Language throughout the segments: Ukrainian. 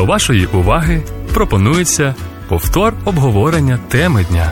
До вашої уваги пропонується повтор обговорення теми дня.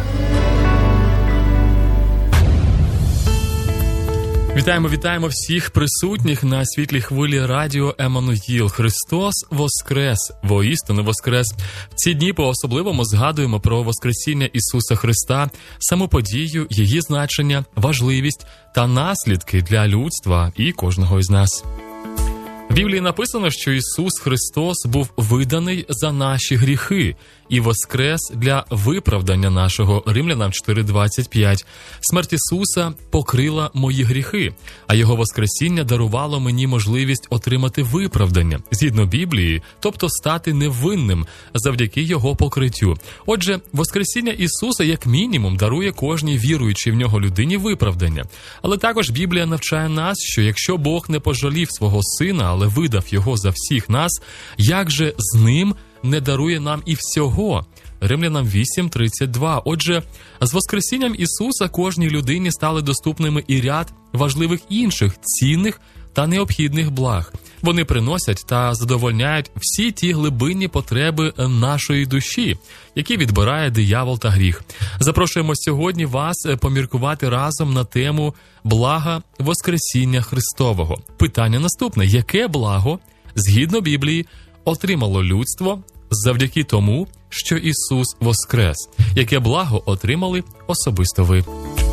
Вітаємо всіх присутніх на світлій хвилі радіо Еммануїл. Христос воскрес, воістину воскрес. В ці дні по-особливому згадуємо про воскресіння Ісуса Христа, саму подію, її значення, важливість та наслідки для людства і кожного із нас. В Біблії написано, що Ісус Христос був виданий за наші гріхи і воскрес для виправдання нашого. Римлянам 4:25. Смерть Ісуса покрила мої гріхи, а Його воскресіння дарувало мені можливість отримати виправдання, згідно Біблії, тобто стати невинним завдяки Його покриттю. Отже, воскресіння Ісуса як мінімум дарує кожній віруючій в Нього людині виправдання. Але також Біблія навчає нас, що якщо Бог не пожалів свого Сина, але видав Його за всіх нас, як же з Ним не дарує нам і всього? Римлянам 8:32. Отже, з воскресінням Ісуса кожній людині стали доступними і ряд важливих інших, цінних та необхідних благ. Вони приносять та задовольняють всі ті глибинні потреби нашої душі, які відбирає диявол та гріх. Запрошуємо сьогодні вас поміркувати разом на тему блага Воскресіння Христового. Питання наступне. Яке благо, згідно Біблії, отримало людство завдяки тому, що Ісус воскрес? Яке благо отримали особисто ви?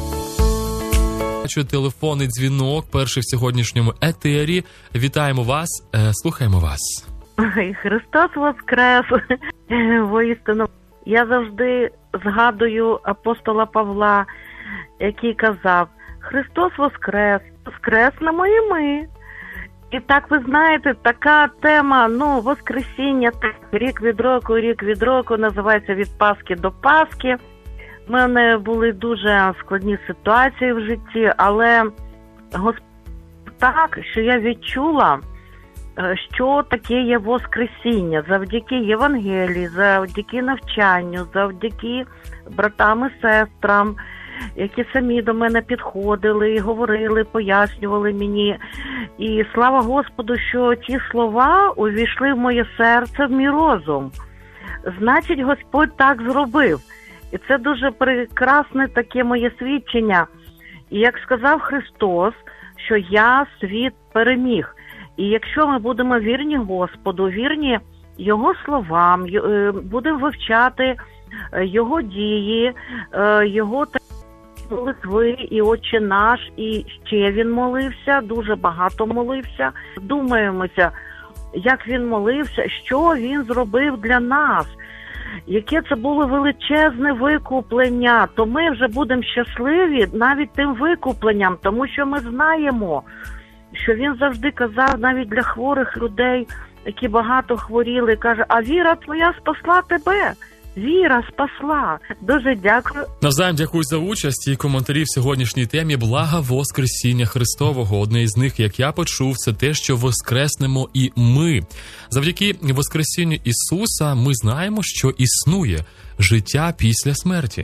Телефонний дзвінок, перший в сьогоднішньому етері. Вітаємо вас, слухаємо вас. Христос воскрес! Воістину, я завжди згадую апостола Павла, який казав: Христос воскрес, воскреснемо і ми. І так, ви знаєте, така тема, воскресіння, рік від року, називається «Від Пасхи до Пасхи». У мене були дуже складні ситуації в житті, але Господь так, що я відчула, що таке є воскресіння завдяки Євангелії, завдяки навчанню, завдяки братам і сестрам, які самі до мене підходили і говорили, пояснювали мені. І слава Господу, що ті слова увійшли в моє серце, в мій розум. Значить, Господь так зробив. І це дуже прекрасне таке моє свідчення. І як сказав Христос, що я світ переміг. І якщо ми будемо вірні Господу, вірні Його словам, будемо вивчати Його дії, Його молитви, і Отче наш, і ще Він молився, дуже багато молився. Думаємося, як Він молився, що Він зробив для нас. Яке це було величезне викуплення, то ми вже будемо щасливі навіть тим викупленням, тому що ми знаємо, що він завжди казав навіть для хворих людей, які багато хворіли, каже: а віра твоя спасла тебе. Віра спасла. Дуже дякую. Навзаєм дякую за участь і коментарі в сьогоднішній темі блага Воскресіння Христового. Одне із них, як я почув, це те, що воскреснемо і ми. Завдяки Воскресінню Ісуса ми знаємо, що існує життя після смерті.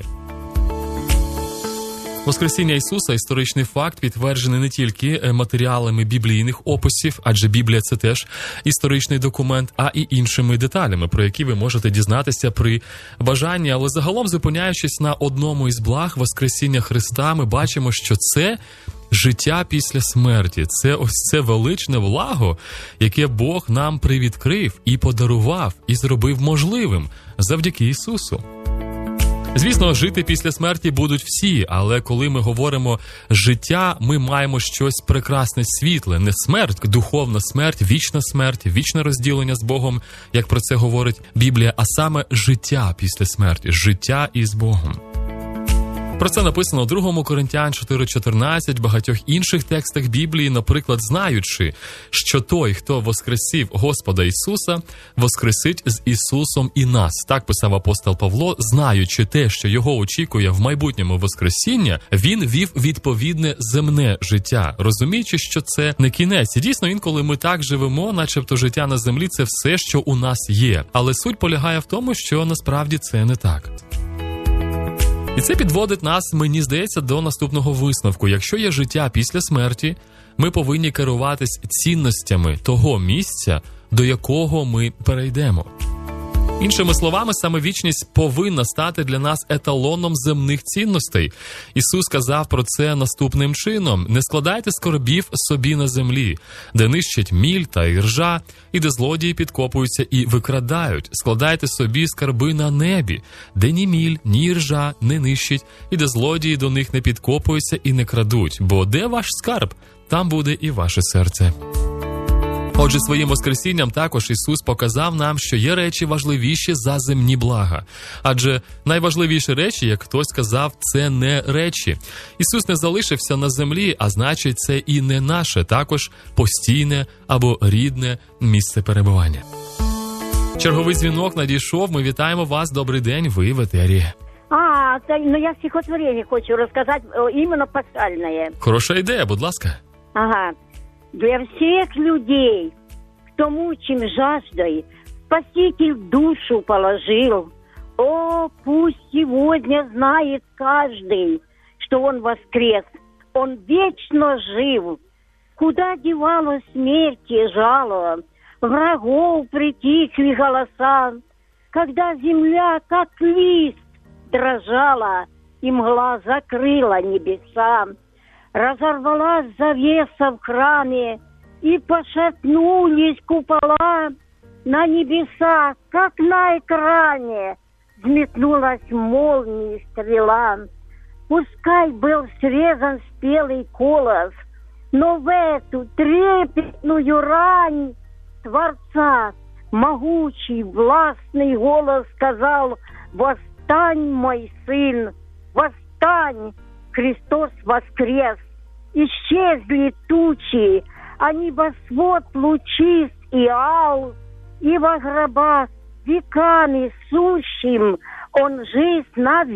Воскресіння Ісуса – історичний факт, підтверджений не тільки матеріалами біблійних описів, адже Біблія – це теж історичний документ, а і іншими деталями, про які ви можете дізнатися при бажанні. Але загалом, зупиняючись на одному із благ Воскресіння Христа, ми бачимо, що це життя після смерті. Це ось це величне благо, яке Бог нам привідкрив і подарував, і зробив можливим завдяки Ісусу. Звісно, жити після смерті будуть всі, але коли ми говоримо «життя», ми маємо щось прекрасне, світле, не смерть, духовна смерть, вічне розділення з Богом, як про це говорить Біблія, а саме життя після смерті, життя із Богом. Про це написано у 2 Коринтян 4:14, багатьох інших текстах Біблії, наприклад, знаючи, що той, хто воскресив Господа Ісуса, воскресить з Ісусом і нас. Так писав апостол Павло, знаючи те, що його очікує в майбутньому воскресіння, він вів відповідне земне життя, розуміючи, що це не кінець. І дійсно, інколи ми так живемо, начебто життя на землі – це все, що у нас є. Але суть полягає в тому, що насправді це не так. І це підводить нас, мені здається, до наступного висновку. Якщо є життя після смерті, ми повинні керуватись цінностями того місця, до якого ми перейдемо. Іншими словами, саме вічність повинна стати для нас еталоном земних цінностей. Ісус сказав про це наступним чином: «Не складайте скарбів собі на землі, де нищать міль та іржа, і де злодії підкопуються і викрадають. Складайте собі скарби на небі, де ні міль, ні іржа не нищить, і де злодії до них не підкопуються і не крадуть. Бо де ваш скарб, там буде і ваше серце». Отже, своїм воскресінням також Ісус показав нам, що є речі важливіші за земні блага. Адже найважливіші речі, як хтось сказав, це не речі. Ісус не залишився на землі, а значить, це і не наше, також постійне або рідне місце перебування. Черговий дзвінок надійшов. Ми вітаємо вас. Добрий день, ви в етері. Я стихотворение хочу рассказать, именно пасхальное. Хороша ідея, будь ласка. Ага. Для всех людей, кто мучим жаждой, Спаситель душу положил. О, пусть сегодня знает каждый, что Он воскрес, Он вечно жив. Куда девалась смерть и жало, врагов притихли голоса, когда земля, как лист, дрожала, и мгла закрыла небеса. Разорвалась завеса в храме, и пошатнулись купола. На небесах, как на экране, взметнулась молния и стрела. Пускай был срезан спелый колос, но в эту трепетную рань Творца могучий властный голос сказал: «Восстань, мой сын, восстань! Христос воскрес!» Исчезли тучи, а небосвод лучист и ал, и во гробах веками сущим Он жизнь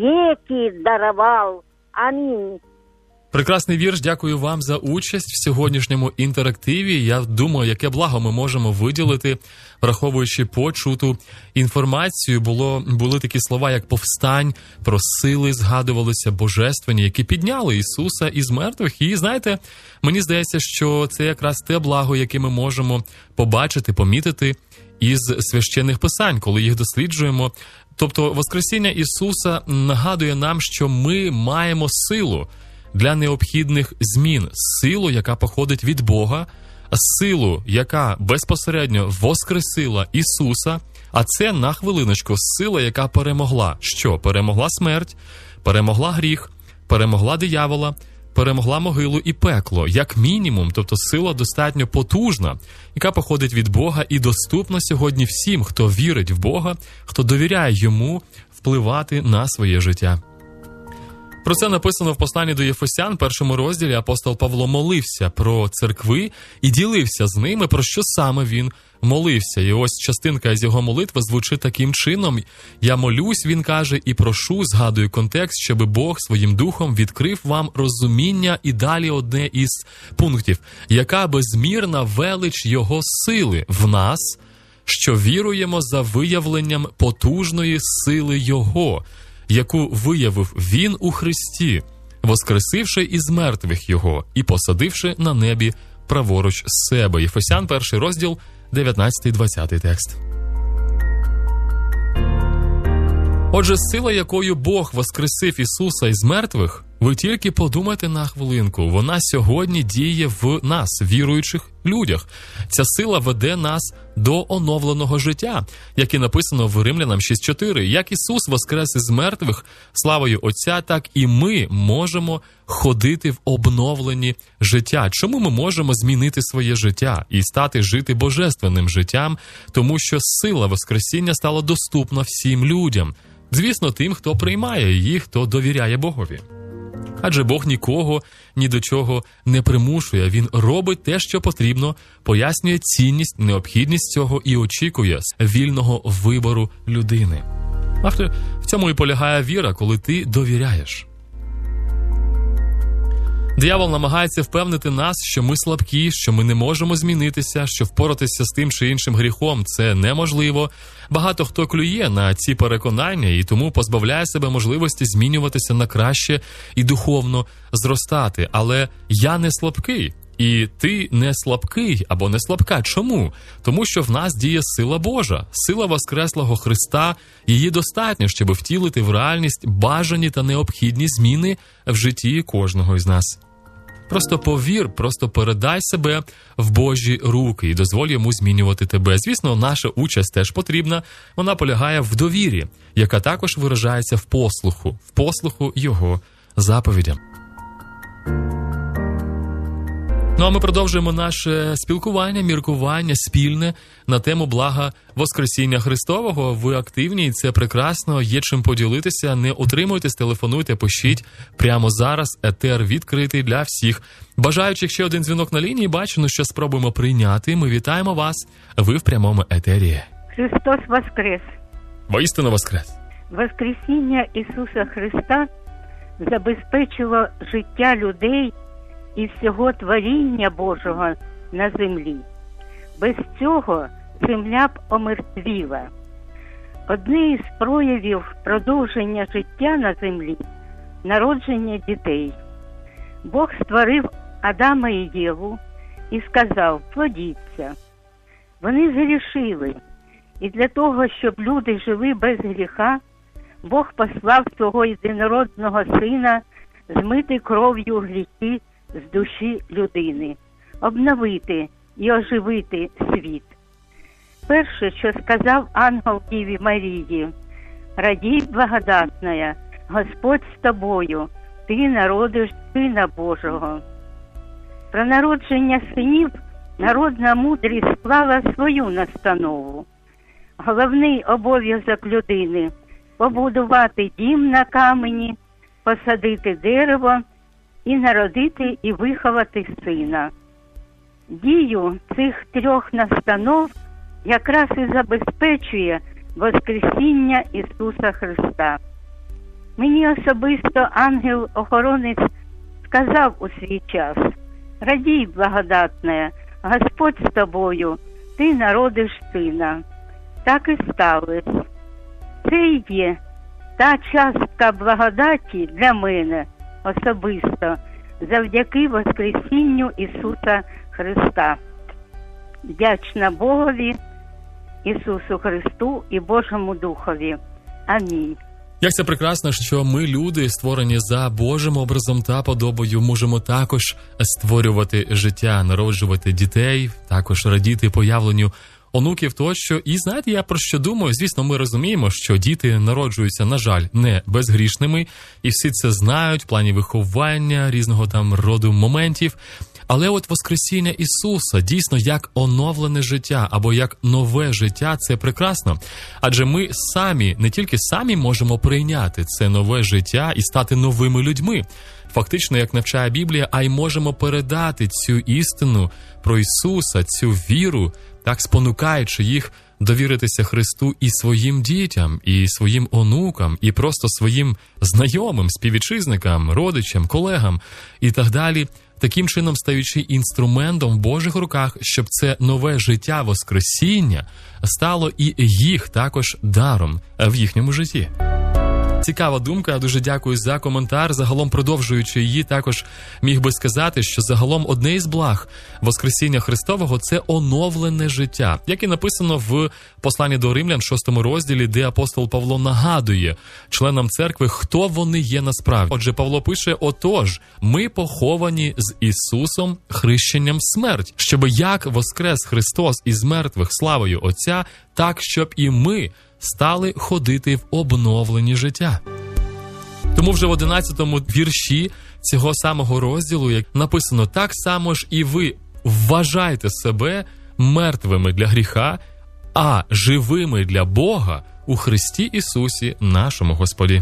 навеки даровал. Аминь. Прекрасний вірш, дякую вам за участь в сьогоднішньому інтерактиві. Я думаю, яке благо ми можемо виділити, враховуючи почуту інформацію. Були такі слова, як повстань, про сили згадувалися божественні, які підняли Ісуса із мертвих. І знаєте, мені здається, що це якраз те благо, яке ми можемо побачити, помітити із священних писань, коли їх досліджуємо. Тобто Воскресіння Ісуса нагадує нам, що ми маємо силу для необхідних змін, силу, яка походить від Бога, силу, яка безпосередньо воскресила Ісуса, а це, на хвилиночку, сила, яка перемогла. Що? Перемогла смерть, перемогла гріх, перемогла диявола, перемогла могилу і пекло, як мінімум, тобто сила достатньо потужна, яка походить від Бога і доступна сьогодні всім, хто вірить в Бога, хто довіряє Йому впливати на своє життя. Про це написано в посланні до Єфесян, 1 розділі. Апостол Павло молився про церкви і ділився з ними, про що саме він молився. І ось частинка з його молитви звучить таким чином: «Я молюсь», він каже, «і прошу», згадую контекст, «щоби Бог своїм духом відкрив вам розуміння», і далі одне із пунктів, «яка безмірна велич Його сили в нас, що віруємо за виявленням потужної сили Його, яку виявив Він у Христі, воскресивши із мертвих Його і посадивши на небі праворуч себе». Єфесян, 1 розділ, 19-20 текст. Отже, сила, якою Бог воскресив Ісуса із мертвих, ви тільки подумайте на хвилинку, вона сьогодні діє в нас, віруючих людях. Ця сила веде нас до оновленого життя, як і написано в Римлянам 6.4. Як Ісус воскрес із мертвих славою Отця, так і ми можемо ходити в обновленні життя. Чому ми можемо змінити своє життя і стати жити божественним життям? Тому що сила воскресіння стала доступна всім людям. Звісно, тим, хто приймає її, хто довіряє Богові. Адже Бог нікого ні до чого не примушує. Він робить те, що потрібно, пояснює цінність, необхідність цього і очікує вільного вибору людини. В цьому і полягає віра, коли ти довіряєш. Диявол намагається впевнити нас, що ми слабкі, що ми не можемо змінитися, що впоратися з тим чи іншим гріхом – це неможливо. Багато хто клює на ці переконання і тому позбавляє себе можливості змінюватися на краще і духовно зростати. Але я не слабкий, І ти не слабкий або не слабка. Чому? Тому що в нас діє сила Божа, сила воскреслого Христа. Її достатньо, щоб втілити в реальність бажані та необхідні зміни в житті кожного із нас. Просто повір, просто передай себе в Божі руки і дозволь йому змінювати тебе. Звісно, наша участь теж потрібна. Вона полягає в довірі, яка також виражається в послуху його заповідям. Ну а ми продовжуємо наше спілкування, міркування спільне на тему блага Воскресіння Христового. Ви активні, і це прекрасно, є чим поділитися. Не утримуйтесь, телефонуйте, пишіть прямо зараз. Етер відкритий для всіх. Бажаючих ще один дзвінок на лінії, бачу, що спробуємо прийняти. Ми вітаємо вас, ви в прямому етері. Христос воскрес! Воістину воскрес! Воскресіння Ісуса Христа забезпечило життя людей і всього творіння Божого на землі. Без цього земля б омертвіла. Одне із проявів продовження життя на землі – народження дітей. Бог створив Адама і Єву і сказав: «Плодіться». Вони згрішили, і для того, щоб люди жили без гріха, Бог послав свого єдинородного Сина змити кров'ю гріхи з душі людини, обновити і оживити світ. Перше, що сказав ангел Діві Марії: «Радій, благодатная, Господь з тобою, ти народиш Сина Божого». Про народження синів народна мудрість склала свою настанову. Головний обов'язок людини – побудувати дім на камені, посадити дерево і народити і виховати сина. Дію цих трьох настанов якраз і забезпечує Воскресіння Ісуса Христа. Мені особисто ангел-охоронець сказав у свій час: «Радій, благодатная, Господь з тобою, ти народиш сина». Так і сталося. Це і є та частка благодаті для мене особисто завдяки Воскресінню Ісуса Христа. Вдячна Богові, Ісусу Христу і Божому Духові. Амінь. Як це прекрасно, що ми, люди, створені за Божим образом та подобою, можемо також створювати життя, народжувати дітей, також радіти появленню онуків тощо. І знаєте, я про що думаю? Звісно, ми розуміємо, що діти народжуються, на жаль, не безгрішними, і всі це знають в плані виховання, різного там роду моментів. Але от Воскресіння Ісуса дійсно як оновлене життя або як нове життя – це прекрасно. Адже ми самі, не тільки самі можемо прийняти це нове життя і стати новими людьми. Фактично, як навчає Біблія, а й можемо передати цю істину про Ісуса, цю віру, так спонукаючи їх довіритися Христу і своїм дітям, і своїм онукам, і просто своїм знайомим, співвітчизникам, родичам, колегам і так далі, таким чином стаючи інструментом в Божих руках, щоб це нове життя Воскресіння стало і їх також даром в їхньому житті. Цікава думка, дуже дякую за коментар. Загалом, продовжуючи її, також міг би сказати, що загалом одне із благ Воскресіння Христового – це оновлене життя. Як і написано в посланні до Римлян, 6 розділі, де апостол Павло нагадує членам церкви, хто вони є насправді. Отже, Павло пише: «Отож, ми поховані з Ісусом хрещенням в смерть, щоб як воскрес Христос із мертвих славою Отця, так, щоб і ми стали ходити в обновлені життя». Тому вже в 11-му вірші цього самого розділу, як написано: «Так само ж і ви вважайте себе мертвими для гріха, а живими для Бога у Христі Ісусі нашому Господі».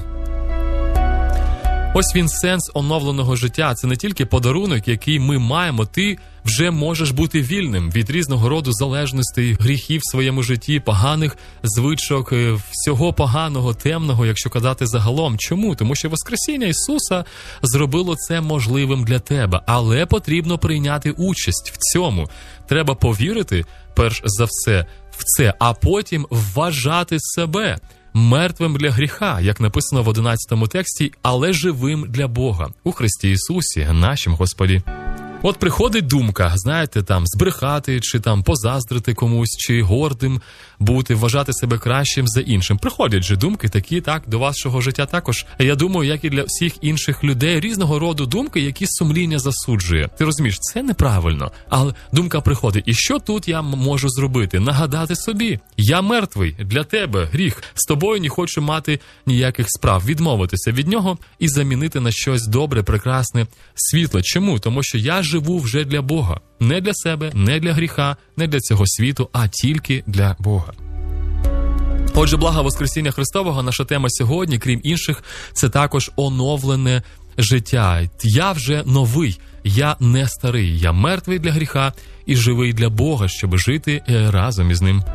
Ось він сенс оновленого життя. Це не тільки подарунок, який ми маємо. Ти вже можеш бути вільним від різного роду залежностей, гріхів в своєму житті, поганих звичок, всього поганого, темного, якщо казати загалом. Чому? Тому що Воскресіння Ісуса зробило це можливим для тебе. Але потрібно прийняти участь в цьому. Треба повірити, перш за все, в це, а потім вважати себе мертвим для гріха, як написано в 11-му тексті, але живим для Бога у Христі Ісусі, нашому Господі. От приходить думка, знаєте, там збрехати, чи там позаздрити комусь, чи гордим бути, вважати себе кращим за іншим. Приходять же думки такі, так, до вашого життя також. Я думаю, як і для всіх інших людей, різного роду думки, які сумління засуджує. Ти розумієш, це неправильно. Але думка приходить. І що тут я можу зробити? Нагадати собі. Я мертвий. Для тебе гріх. З тобою не хочу мати ніяких справ. Відмовитися від нього і замінити на щось добре, прекрасне, світле. Чому? Тому що я живу вже для Бога. Не для себе, не для гріха, не для цього світу, а тільки для Бога. Отже, блага Воскресіння Христового, наша тема сьогодні, крім інших, це також оновлене життя. Я вже новий, я не старий, я мертвий для гріха і живий для Бога, щоб жити разом із ним.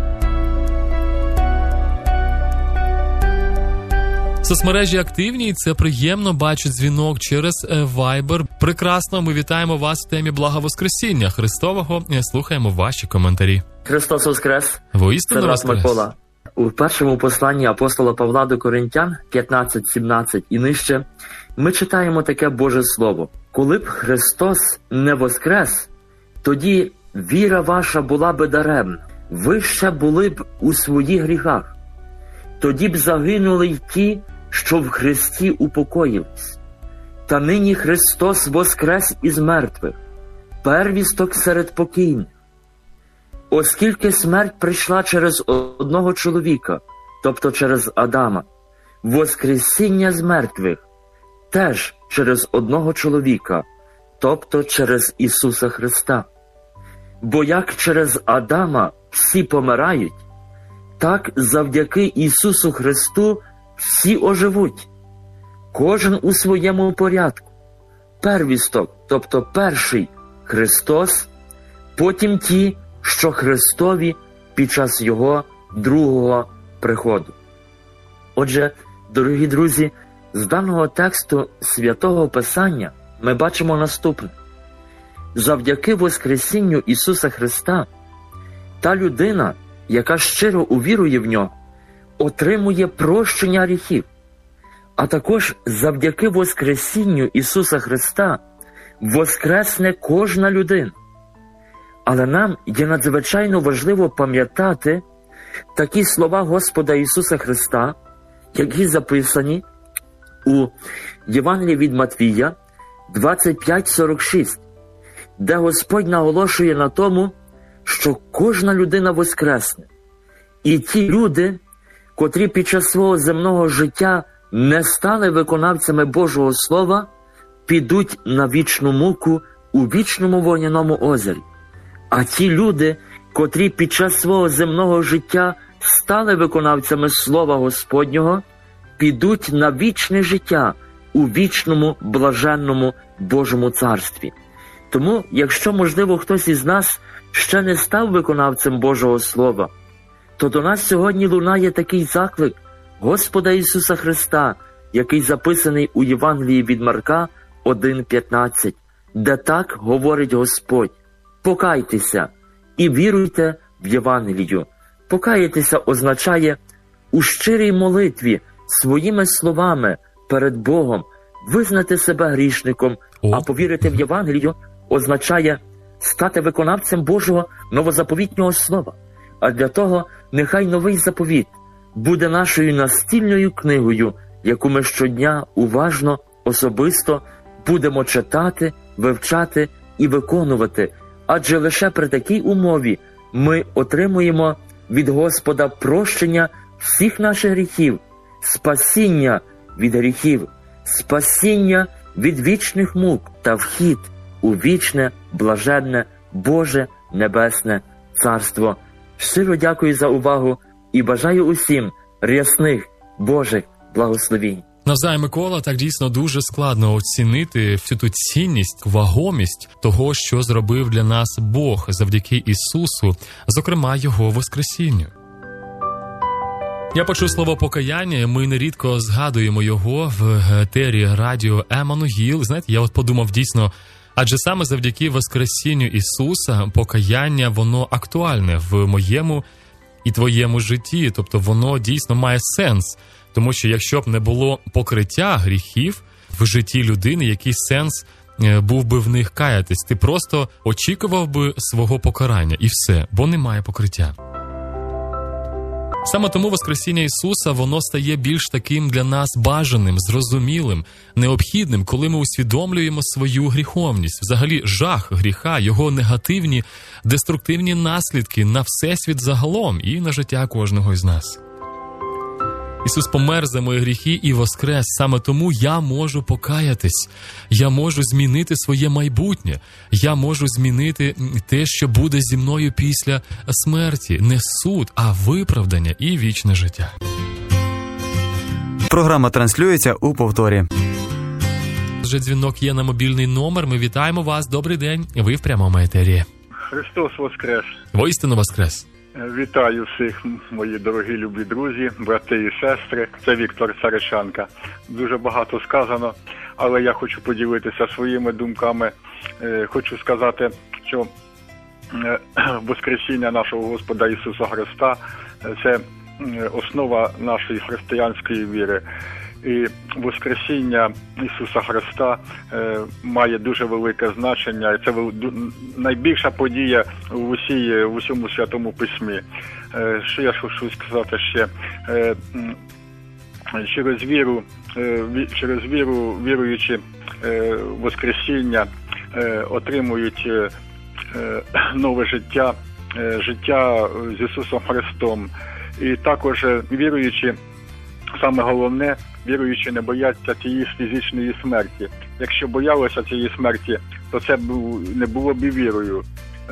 Соцмережі активні, і це приємно, бачу дзвінок через Viber. Прекрасно, ми вітаємо вас в темі Блага Воскресіння Христового. Слухаємо ваші коментарі. Христос Воскрес! Воістину Воскрес! Микола. У першому посланні апостола Павла до Коринтян 15:17 і нижче ми читаємо таке Боже Слово. «Коли б Христос не воскрес, тоді віра ваша була би даремна. Ви ще були б у своїх гріхах. Тоді б загинули й ті, що в Христі упокоїлись. Та нині Христос воскрес із мертвих, первісток серед покійних. Оскільки смерть прийшла через одного чоловіка, тобто через Адама, воскресіння з мертвих теж через одного чоловіка, тобто через Ісуса Христа. Бо як через Адама всі помирають, так завдяки Ісусу Христу всі оживуть, кожен у своєму порядку. Первісток, тобто перший Христос, потім ті, що Христові під час Його другого приходу. Отже, дорогі друзі, з даного тексту Святого Писання ми бачимо наступне. Завдяки Воскресінню Ісуса Христа та людина, яка щиро увірує в Нього, отримує прощення гріхів. А також завдяки Воскресінню Ісуса Христа воскресне кожна людина. Але нам є надзвичайно важливо пам'ятати такі слова Господа Ісуса Христа, які записані у Євангелії від Матвія 25:46, де Господь наголошує на тому, що кожна людина воскресне. І ті люди, котрі під час свого земного життя не стали виконавцями Божого Слова, підуть на вічну муку у вічному вогняному озері. А ті люди, котрі під час свого земного життя стали виконавцями Слова Господнього, підуть на вічне життя у вічному блаженному Божому Царстві. Тому, якщо, можливо, хтось із нас ще не став виконавцем Божого Слова, то до нас сьогодні лунає такий заклик Господа Ісуса Христа, який записаний у Євангелії від Марка 1:15, де так говорить Господь: «Покайтеся і віруйте в Євангелію». Покаятися означає у щирій молитві своїми словами перед Богом визнати себе грішником, а повірити в Євангелію означає стати виконавцем Божого новозаповітнього слова. А для того нехай новий заповіт буде нашою настільною книгою, яку ми щодня уважно, особисто будемо читати, вивчати і виконувати. Адже лише при такій умові ми отримуємо від Господа прощення всіх наших гріхів, спасіння від гріхів, спасіння від вічних мук та вхід у вічне, блаженне, Боже Небесне Царство. Щиро дякую за увагу і бажаю усім рясних Божих благословінь. Навзаєм, Микола, так дійсно дуже складно оцінити всю ту цінність, вагомість того, що зробив для нас Бог завдяки Ісусу, зокрема Його Воскресінню. Я почув слово покаяння, і ми нерідко згадуємо його в етері радіо Еммануїл. Знаєте, я от подумав дійсно, адже саме завдяки Воскресінню Ісуса покаяння, воно актуальне в моєму і твоєму житті, тобто воно дійсно має сенс. Тому що якщо б не було покриття гріхів в житті людини, який сенс був би в них каятись. Ти просто очікував би свого покарання і все, бо немає покриття. Саме тому Воскресіння Ісуса, воно стає більш таким для нас бажаним, зрозумілим, необхідним, коли ми усвідомлюємо свою гріховність, взагалі жах гріха, його негативні, деструктивні наслідки на всесвіт загалом і на життя кожного із нас. Ісус помер за мої гріхи і воскрес. Саме тому я можу покаятись. Я можу змінити своє майбутнє. Я можу змінити те, що буде зі мною після смерті. Не суд, а виправдання і вічне життя. Програма транслюється у повторі. Вже дзвінок є на мобільний номер. Ми вітаємо вас. Добрий день. Ви в прямому етері. Христос Воскрес! Воістину Воскрес! Вітаю всіх, мої дорогі любі друзі, брати і сестри. Це Віктор Царичанка. Дуже багато сказано, але я хочу поділитися своїми думками. Хочу сказати, що Воскресіння нашого Господа Ісуса Христа – це основа нашої християнської віри. І Воскресіння Ісуса Христа має дуже велике значення. Це найбільша подія в усьому Святому Письмі. Що я хочу сказати ще? Через віру віруючи Воскресіння отримують нове життя з Ісусом Христом. І також віруючи, саме головне, віруючи не бояться цієї фізичної смерті. Якщо боялися цієї смерті, то це не було б і вірою.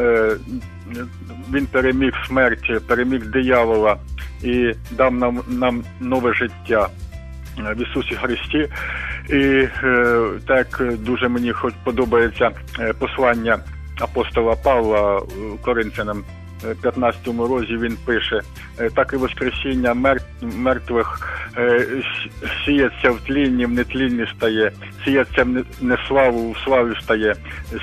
Він переміг смерть, переміг диявола і дав нам нове життя в Ісусі Христі. І так дуже мені подобається послання апостола Павла Коринфянам, 15 розділі він пише: так і воскресіння мертвих сіється в тлінні, в нетлінні стає, сіється в неславу, в славі стає,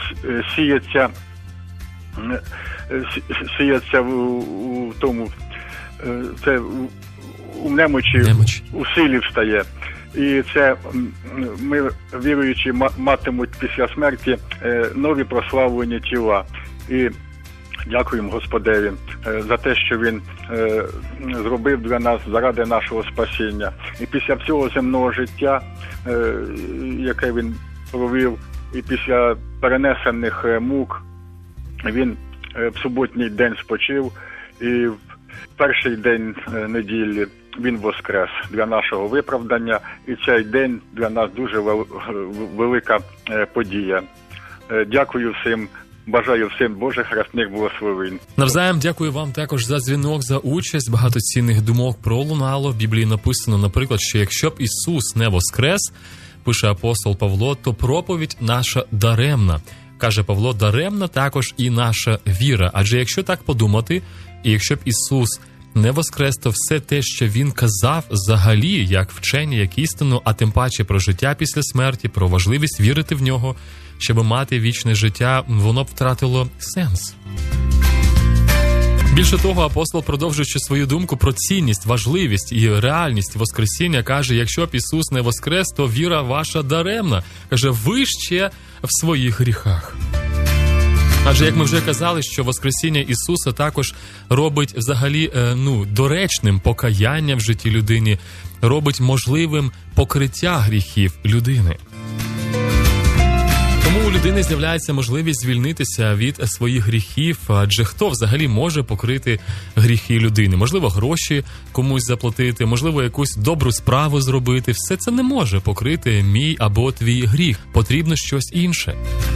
сіється в тому, це у немочі, у силі встає. І це ми, віруючи, матимуть після смерті нові прославлені тіла. І дякуємо Господеві за те, що Він зробив для нас заради нашого спасіння. І після всього земного життя, яке Він провів, і після перенесених мук, Він в суботній день спочив, і в перший день неділі Він воскрес для нашого виправдання. І цей день для нас дуже велика подія. Дякую всім. Бажаю всім Божих рясних благословень. Навзаєм дякую вам також за дзвінок, за участь. Багато цінних думок пролунало. В Біблії написано, наприклад, що якщо б Ісус не воскрес, пише апостол Павло, то проповідь наша даремна. Каже Павло, даремна також і наша віра. Адже якщо так подумати, і якщо б Ісус не воскрес, то все те, що Він казав взагалі, як вчення, як істину, а тим паче про життя після смерті, про важливість вірити в Нього, щоб мати вічне життя, воно б втратило сенс. Більше того, апостол, продовжуючи свою думку про цінність, важливість і реальність Воскресіння, каже, якщо б Ісус не воскрес, то віра ваша даремна. Каже, ви ще в своїх гріхах. Адже, як ми вже казали, що Воскресіння Ісуса також робить взагалі доречним покаяння в житті людини, робить можливим покриття гріхів людини. Тому у людини з'являється можливість звільнитися від своїх гріхів, адже хто взагалі може покрити гріхи людини? Можливо, гроші комусь заплатити, можливо, якусь добру справу зробити. Все це не може покрити мій або твій гріх. Потрібно щось інше.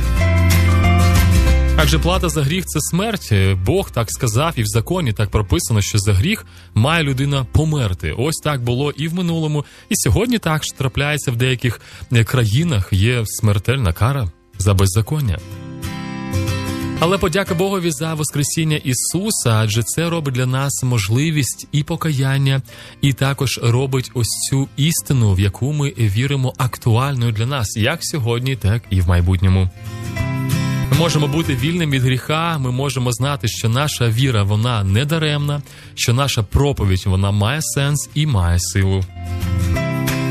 Адже плата за гріх – це смерть. Бог так сказав, і в законі так прописано, що за гріх має людина померти. Ось так було і в минулому, і сьогодні так ж трапляється в деяких країнах. Є смертельна кара за беззаконня. Але подяка Богові за Воскресіння Ісуса, адже це робить для нас можливість і покаяння, і також робить ось цю істину, в яку ми віримо, актуальною для нас, як сьогодні, так і в майбутньому. Ми можемо бути вільним від гріха, ми можемо знати, що наша віра, вона не даремна, що наша проповідь, вона має сенс і має силу.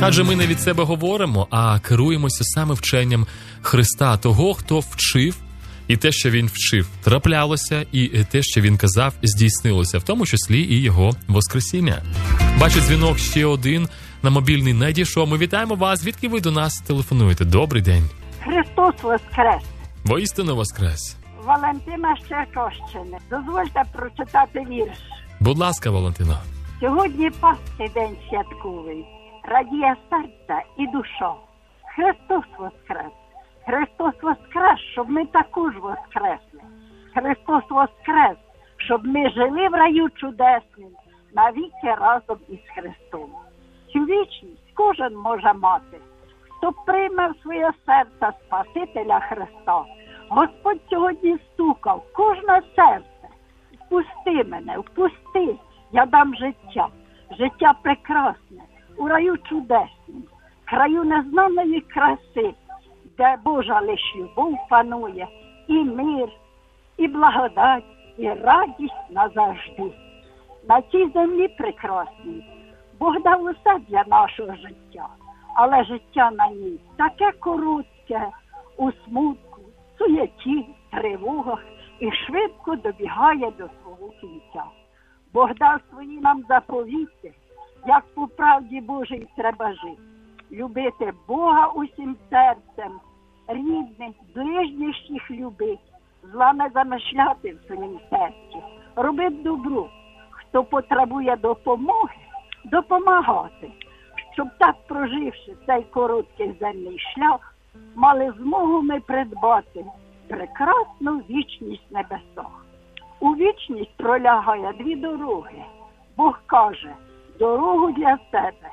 Адже ми не від себе говоримо, а керуємося саме вченням Христа, того, хто вчив, і те, що він вчив, траплялося, і те, що він казав, здійснилося, в тому числі і його воскресіння. Бачу, дзвінок ще один на мобільний надійшов. Ми вітаємо вас. Звідки ви до нас телефонуєте? Добрий день. Христос воскрес! Воістину воскрес! Валентина з Черкащини. Дозвольте прочитати вірш. Будь ласка, Валентино. Сьогодні Пасхи день святковий. Радіє серце і душа. Христос воскрес! Христос воскрес, щоб ми також воскресли. Христос воскрес, щоб ми жили в раю чудесним, навіки разом із Христом. Цю вічність кожен може мати, хто прийме в своє серце Спасителя Христа. Господь сьогодні стукав кожне серце. Впусти мене, впусти, я дам життя. Життя прекрасне, у раю чудеснім, краю незнаної краси, де Божа лиш любов панує, і мир, і благодать, і радість назавжди. На цій землі прекрасній Бог дав усе для нашого життя, але життя на ній таке коротке, у смутку, суєті, тривогах і швидко добігає до свого кінця. Бог дав свої нам заповіти, як по правді Божій треба жити. Любити Бога усім серцем, рідних, ближніх їх любить, зла не замишляти в своїм серці, робити добро. Хто потребує допомоги, допомагати, щоб так, проживши цей короткий земний шлях, мали змогу ми придбати прекрасну вічність в небесах. У вічність пролягає дві дороги. Бог каже, дорогу для себе.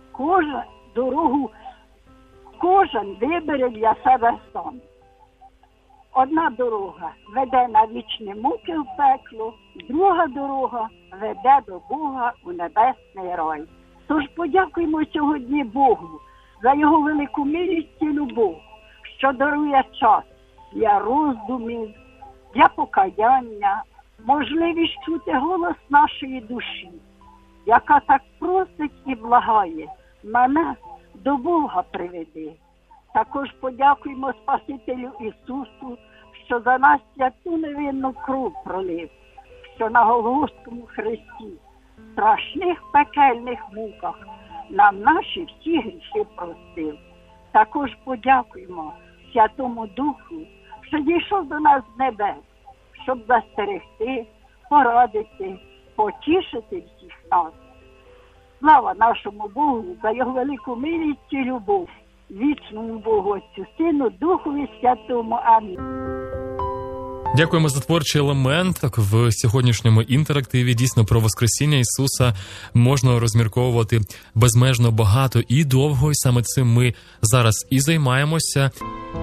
Кожен вибере для себе сам. Одна дорога веде на вічні муки в пекло, друга дорога веде до Бога у небесний рай. Тож подякуємо сьогодні Богу за його велику милість і любов, що дарує час для роздумів, для покаяння, можливість чути голос нашої душі, яка так просить і благає, мене до Бога приведи. Також подякуємо Спасителю Ісусу, що за нас святу невинну кров пролив, що на Голгофському хресті, в страшних пекельних муках нам наші всі гріхи простив. Також подякуємо Святому Духу, що дійшов до нас з небес, щоб застерегти, порадити, потішити всіх нас. Слава нашому Богу за його велику милість і любов, вічному Богу Отцю, Сину, Духові Святому. Амінь. Дякуємо за творчий елемент. Так, в сьогоднішньому інтерактиві дійсно про Воскресіння Ісуса можна розмірковувати безмежно багато і довго, і саме цим ми зараз і займаємося.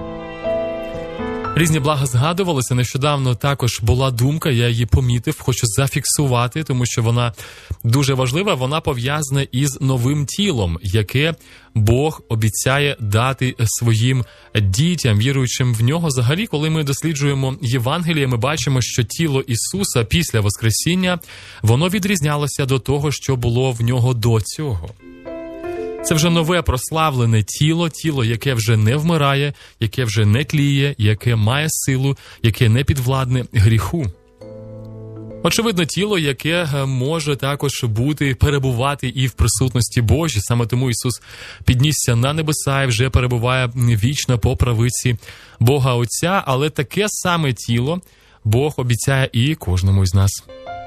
Різні блага згадувалися. Нещодавно також була думка, я її помітив, хочу зафіксувати, тому що вона дуже важлива. Вона пов'язана із новим тілом, яке Бог обіцяє дати своїм дітям, віруючим в нього. Взагалі, коли ми досліджуємо Євангеліє, ми бачимо, що тіло Ісуса після Воскресіння, воно відрізнялося до того, що було в нього до цього. Це вже нове прославлене тіло, яке вже не вмирає, яке вже не тліє, яке має силу, яке не підвладне гріху. Очевидно, тіло, яке може також перебувати і в присутності Божій. Саме тому Ісус піднісся на небеса і вже перебуває вічно по правиці Бога Отця. Але таке саме тіло Бог обіцяє і кожному із нас.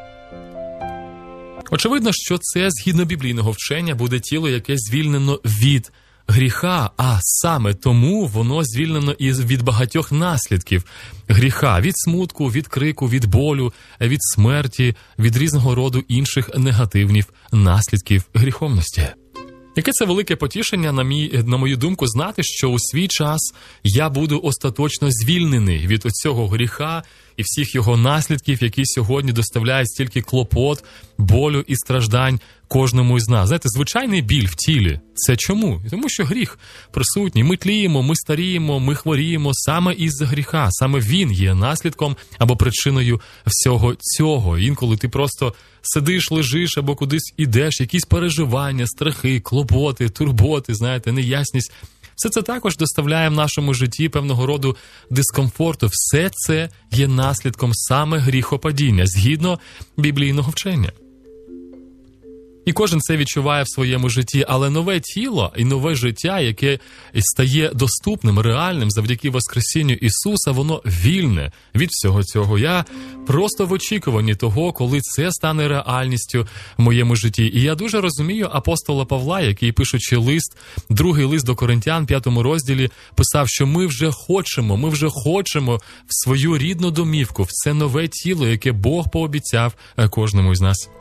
Очевидно, що це, згідно біблійного вчення, буде тіло, яке звільнено від гріха, а саме тому воно звільнено і від багатьох наслідків гріха, від смутку, від крику, від болю, від смерті, від різного роду інших негативних наслідків гріховності. Яке це велике потішення, на мою думку, знати, що у свій час я буду остаточно звільнений від оцього гріха і всіх його наслідків, які сьогодні доставляють стільки клопот, болю і страждань кожному із нас. Знаєте, звичайний біль в тілі – це чому? Тому що гріх присутній. Ми тліємо, ми старіємо, ми хворіємо саме із-за гріха. Саме він є наслідком або причиною всього цього. Інколи ти просто сидиш, лежиш або кудись ідеш, якісь переживання, страхи, клопоти, турботи, знаєте, неясність. Все це також доставляє в нашому житті певного роду дискомфорту. Все це є наслідком саме гріхопадіння, згідно біблійного вчення. І кожен це відчуває в своєму житті, але нове тіло і нове життя, яке стає доступним, реальним завдяки Воскресінню Ісуса, воно вільне від всього цього. Я просто в очікуванні того, коли це стане реальністю в моєму житті. І я дуже розумію апостола Павла, який, пишучи лист, другий лист до Коринтян, 5 розділі, писав, що ми вже хочемо в свою рідну домівку, в це нове тіло, яке Бог пообіцяв кожному із нас.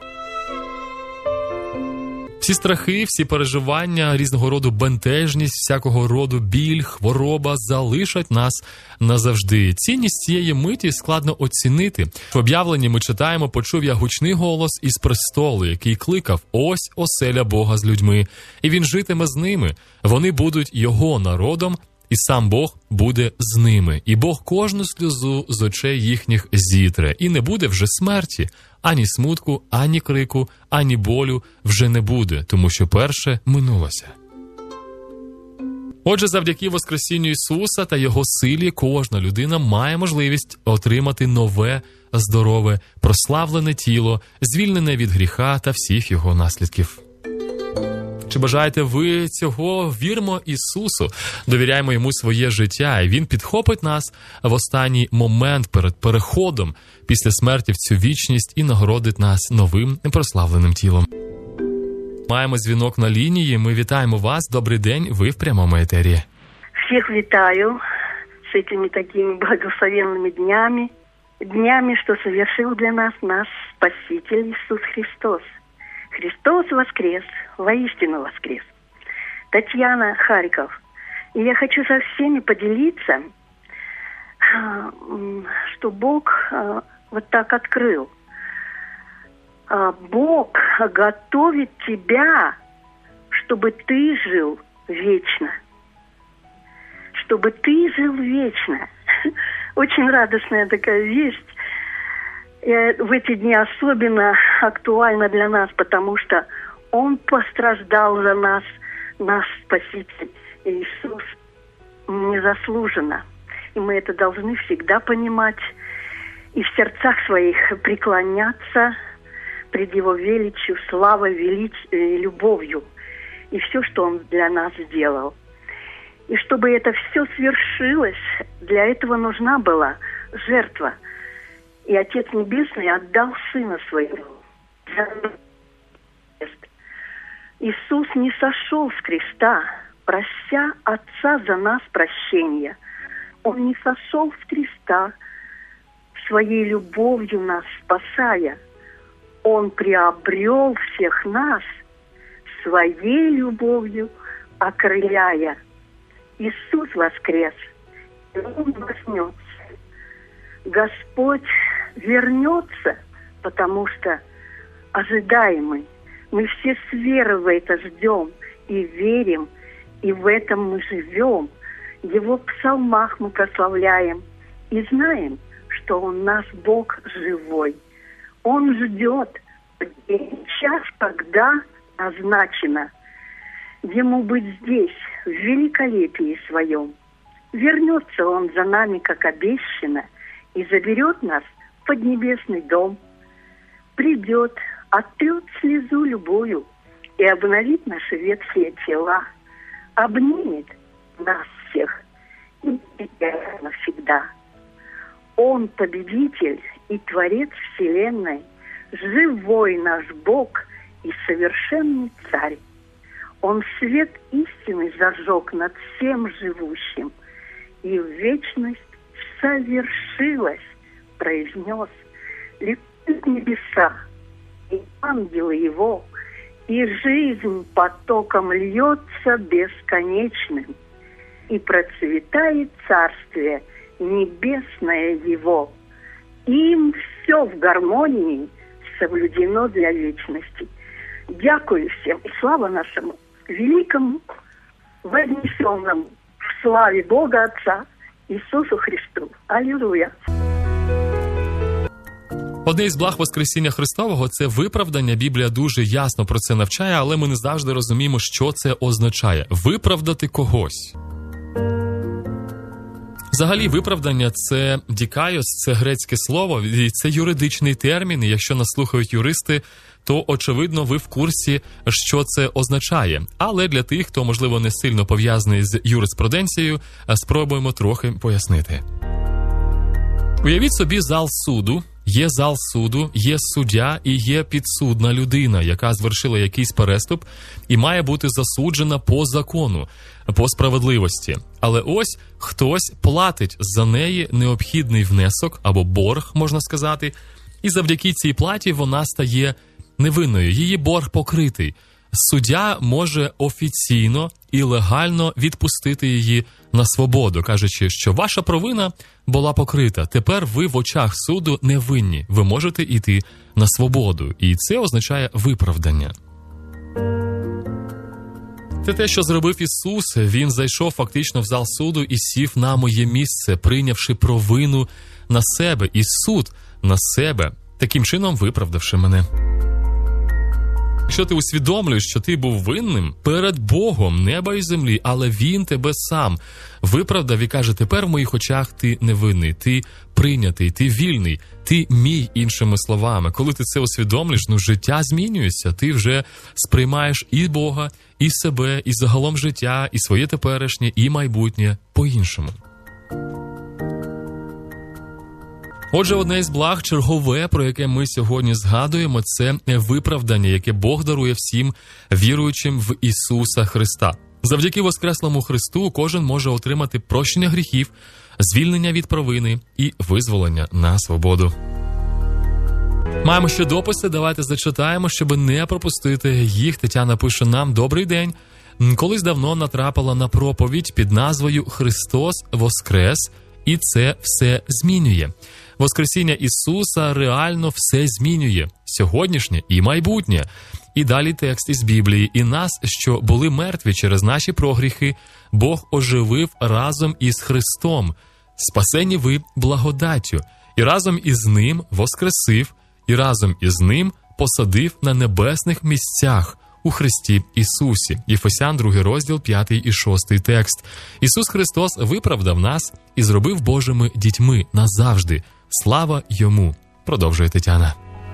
Всі страхи, всі переживання, різного роду бентежність, всякого роду біль, хвороба залишать нас назавжди. Цінність цієї миті складно оцінити. В об'явленні ми читаємо: «Почув я гучний голос із престолу, який кликав: ось оселя Бога з людьми, і він житиме з ними. Вони будуть його народом, і сам Бог буде з ними. І Бог кожну сльозу з очей їхніх зітре. І не буде вже смерті, ані смутку, ані крику, ані болю вже не буде, тому що перше минулося». Отже, завдяки Воскресінню Ісуса та Його силі кожна людина має можливість отримати нове, здорове, прославлене тіло, звільнене від гріха та всіх його наслідків. Чи бажаєте ви цього? Віримо Ісусу, довіряємо Йому своє життя, і Він підхопить нас в останній момент перед переходом після смерті в цю вічність і нагородить нас новим прославленим тілом. Маємо дзвінок на лінії, ми вітаємо вас. Добрий день, ви в прямому етері. Всіх вітаю з цими такими благословенними днями, що совершил для нас наш Спаситель Ісус Христос. Христос воскрес, воистину воскрес. Татьяна, Харьков. И я хочу со всеми поделиться, что Бог вот так открыл. Бог готовит тебя, чтобы ты жил вечно. Чтобы ты жил вечно. Очень радостная такая весть. В эти дни особенно актуально для нас, потому что Он пострадал за нас, наш Спаситель Иисус, незаслуженно. И мы это должны всегда понимать и в сердцах своих преклоняться пред Его величию, славой, любовью и все, что Он для нас сделал. И чтобы это все свершилось, для этого нужна была жертва. И Отец Небесный отдал Сына Своего. Иисус не сошел с креста, прося Отца за нас прощения. Он не сошел с креста, своей любовью нас спасая. Он приобрел всех нас, своей любовью окрыляя. Иисус воскрес, и Он вознесся. Господь вернется, потому что ожидаемый. Мы все с верой в это ждем и верим, и в этом мы живем. Его в псалмах мы прославляем и знаем, что Он наш Бог живой. Он ждет час, когда назначено Ему быть здесь, в великолепии Своем. Вернется Он за нами, как обещано, и заберет нас в поднебесный дом. Придет, отрет слезу любую и обновит наши ветхие тела, обнимет нас всех и будет навсегда. Он победитель и творец вселенной, живой наш Бог и совершенный царь. Он свет истины зажег над всем живущим, и в вечность совершилось, произнес, летят небеса, и ангелы Его, и жизнь потоком льется бесконечным, и процветает царствие небесное Его. Им все в гармонии соблюдено для вечности. Дякую всем. И слава нашему великому, вознесенному в славе Бога Отца Иисусу Христу. Аллилуйя. Одне із благ Воскресіння Христового – це виправдання. Біблія дуже ясно про це навчає, але ми не завжди розуміємо, що це означає. Виправдати когось. Взагалі, виправдання – це дікайос, це грецьке слово, і це юридичний термін, і якщо нас слухають юристи, то, очевидно, ви в курсі, що це означає. Але для тих, хто, можливо, не сильно пов'язаний з юриспруденцією, спробуємо трохи пояснити. Уявіть собі зал суду. Є зал суду, є суддя і є підсудна людина, яка звершила якийсь переступ і має бути засуджена по закону, по справедливості. Але ось хтось платить за неї необхідний внесок, або борг, можна сказати, і завдяки цій платі вона стає невинною, її борг покритий. Суддя може офіційно і легально відпустити її на свободу, кажучи, що ваша провина була покрита, тепер ви в очах суду не винні, ви можете йти на свободу. І це означає виправдання. Це те, що зробив Ісус. Він зайшов фактично в зал суду і сів на моє місце, прийнявши провину на себе і суд на себе, таким чином виправдавши мене. Якщо ти усвідомлюєш, що ти був винним перед Богом, неба і землі, але Він тебе сам виправдав і каже, тепер в моїх очах ти невинний, ти прийнятий, ти вільний, ти мій, іншими словами. Коли ти це усвідомлюєш, життя змінюється, ти вже сприймаєш і Бога, і себе, і загалом життя, і своє теперішнє, і майбутнє по-іншому. Отже, одне із благ чергове, про яке ми сьогодні згадуємо, це виправдання, яке Бог дарує всім віруючим в Ісуса Христа. Завдяки Воскреслому Христу кожен може отримати прощення гріхів, звільнення від провини і визволення на свободу. Маємо ще дописи, давайте зачитаємо, щоб не пропустити їх. Тетяна пише нам: «Добрий день. Колись давно натрапила на проповідь під назвою «Христос Воскрес», і це все змінює. Воскресіння Ісуса реально все змінює. Сьогоднішнє і майбутнє». І далі текст із Біблії. «І нас, що були мертві через наші прогріхи, Бог оживив разом із Христом. Спасені ви благодаттю. І разом із Ним воскресив, і разом із Ним посадив на небесних місцях у Христі Ісусі». Єфесян 2 розділ, 5 і 6 текст. Ісус Христос виправдав нас і зробив Божими дітьми назавжди. Слава Йому. Продовжує Тетяна.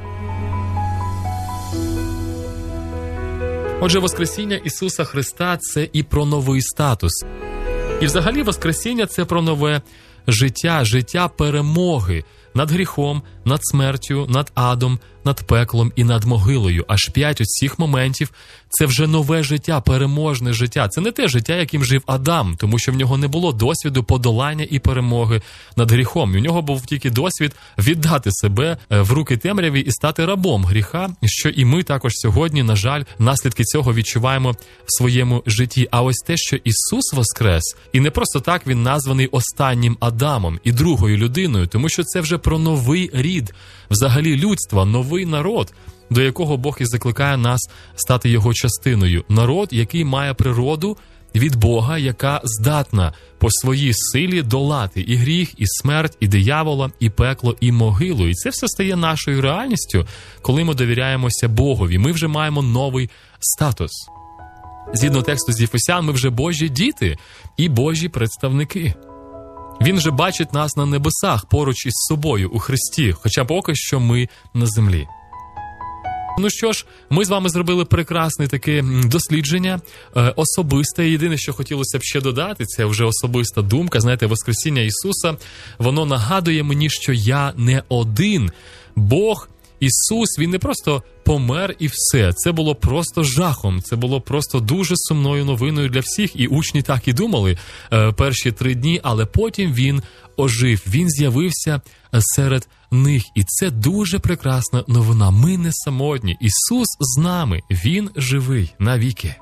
Отже, Воскресіння Ісуса Христа – це і про новий статус. І взагалі Воскресіння – це про нове життя, життя перемоги над гріхом, над смертю, над адом, над пеклом і над могилою. Аж 5 цих моментів – це вже нове життя, переможне життя. Це не те життя, яким жив Адам, тому що в нього не було досвіду подолання і перемоги над гріхом. І в нього був тільки досвід віддати себе в руки темряві і стати рабом гріха, що і ми також сьогодні, на жаль, наслідки цього відчуваємо в своєму житті. А ось те, що Ісус воскрес, і не просто так Він названий останнім Адамом і другою людиною, тому що це вже про новий рід, взагалі людства, новий народ, до якого Бог і закликає нас стати його частиною. Народ, який має природу від Бога, яка здатна по своїй силі долати і гріх, і смерть, і диявола, і пекло, і могилу. І це все стає нашою реальністю, коли ми довіряємося Богові. Ми вже маємо новий статус. Згідно тексту з Єфесян, ми вже Божі діти і Божі представники. Він же бачить нас на небесах поруч із собою у Христі, хоча поки що ми на землі. Ну що ж, ми з вами зробили прекрасне таке дослідження, особисте. Єдине, що хотілося б ще додати, це вже особиста думка. Знаєте, Воскресіння Ісуса, воно нагадує мені, що я не один. Бог, Ісус, Він не просто помер і все. Це було просто жахом, це було просто дуже сумною новиною для всіх. І учні так і думали перші 3 дні, але потім Він ожив, Він з'явився серед них. І це дуже прекрасна новина. Ми не самотні. Ісус з нами. Він живий навіки.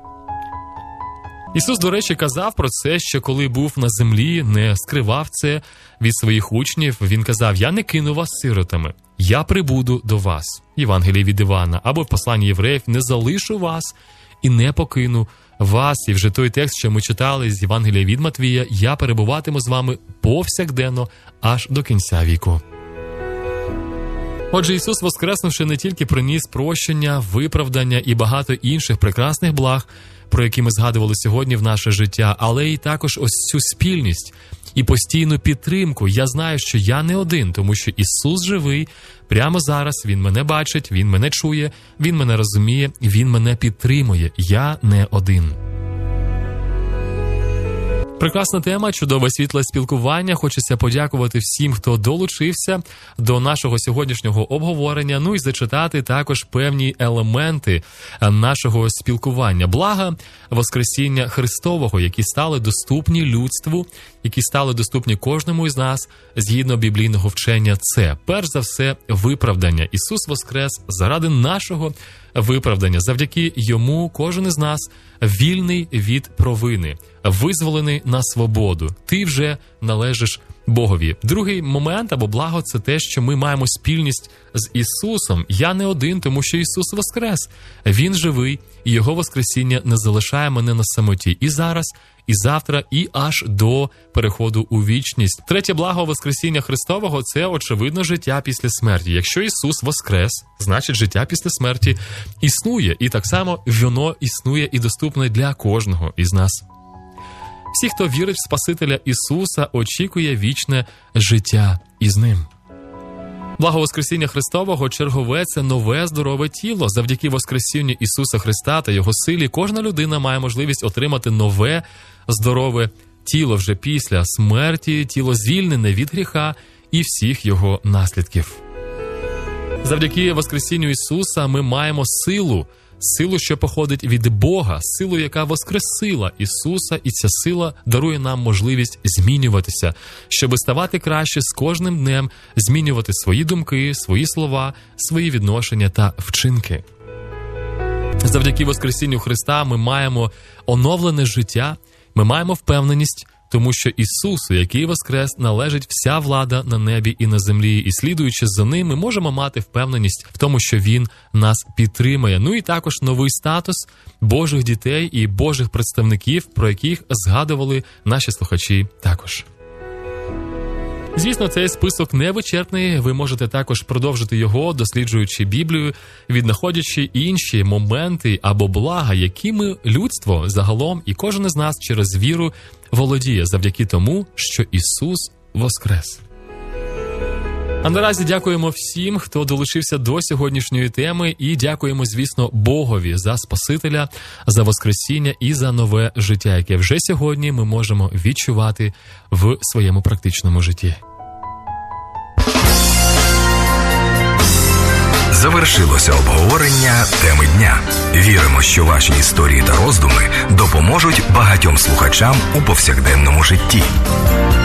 Ісус, до речі, казав про це, що коли був на землі, не скривав це від своїх учнів. Він казав: «Я не кину вас сиротами. «Я прибуду до вас» Євангелії від Івана, або в посланні євреїв «Не залишу вас і не покину вас». І вже той текст, що ми читали з Євангелія від Матвія: «Я перебуватиму з вами повсякденно аж до кінця віку». Отже, Ісус, воскреснувши, не тільки приніс прощення, виправдання і багато інших прекрасних благ, про які ми згадували сьогодні в наше життя, але й також ось цю спільність і постійну підтримку. Я знаю, що я не один, тому що Ісус живий. Прямо зараз Він мене бачить, Він мене чує, Він мене розуміє, Він мене підтримує. Я не один. Прекрасна тема, чудове світле спілкування. Хочеться подякувати всім, хто долучився до нашого сьогоднішнього обговорення, ну і зачитати також певні елементи нашого спілкування. Блага Воскресіння Христового, які стали доступні людству, які стали доступні кожному із нас згідно біблійного вчення. Це, перш за все, виправдання. Ісус воскрес заради нашого виправдання. Завдяки Йому кожен із нас вільний від провини, визволений на свободу. Ти вже належиш Богові. Другий момент або благо – це те, що ми маємо спільність з Ісусом. Я не один, тому що Ісус воскрес. Він живий, і Його воскресіння не залишає мене на самоті. І зараз, і завтра, і аж до переходу у вічність. Третє благо Воскресіння Христового – це, очевидно, життя після смерті. Якщо Ісус воскрес, значить життя після смерті існує. І так само воно існує і доступне для кожного із нас. Всі, хто вірить в Спасителя Ісуса, очікує вічне життя із Ним. Благо Воскресіння Христового чергове – це нове здорове тіло. Завдяки Воскресінню Ісуса Христа та Його силі кожна людина має можливість отримати нове здорове тіло вже після смерті, тіло звільнене від гріха і всіх його наслідків. Завдяки Воскресінню Ісуса ми маємо силу, що походить від Бога, силу, яка воскресила Ісуса, і ця сила дарує нам можливість змінюватися, щоб ставати краще з кожним днем, змінювати свої думки, свої слова, свої відношення та вчинки. Завдяки Воскресінню Христа ми маємо оновлене життя, ми маємо впевненість, тому що Ісусу, який воскрес, належить вся влада на небі і на землі, і слідуючи за Ним, ми можемо мати впевненість в тому, що Він нас підтримує. Ну і також новий статус Божих дітей і Божих представників, про яких згадували наші слухачі також. Звісно, цей список невичерпний, ви можете також продовжити його, досліджуючи Біблію, віднаходячи інші моменти або блага, якими людство загалом і кожен із нас через віру володіє завдяки тому, що Ісус воскрес. А наразі дякуємо всім, хто долучився до сьогоднішньої теми, і дякуємо, звісно, Богові за Спасителя, за Воскресіння і за нове життя, яке вже сьогодні ми можемо відчувати в своєму практичному житті. Завершилося обговорення теми дня. Віримо, що ваші історії та роздуми допоможуть багатьом слухачам у повсякденному житті.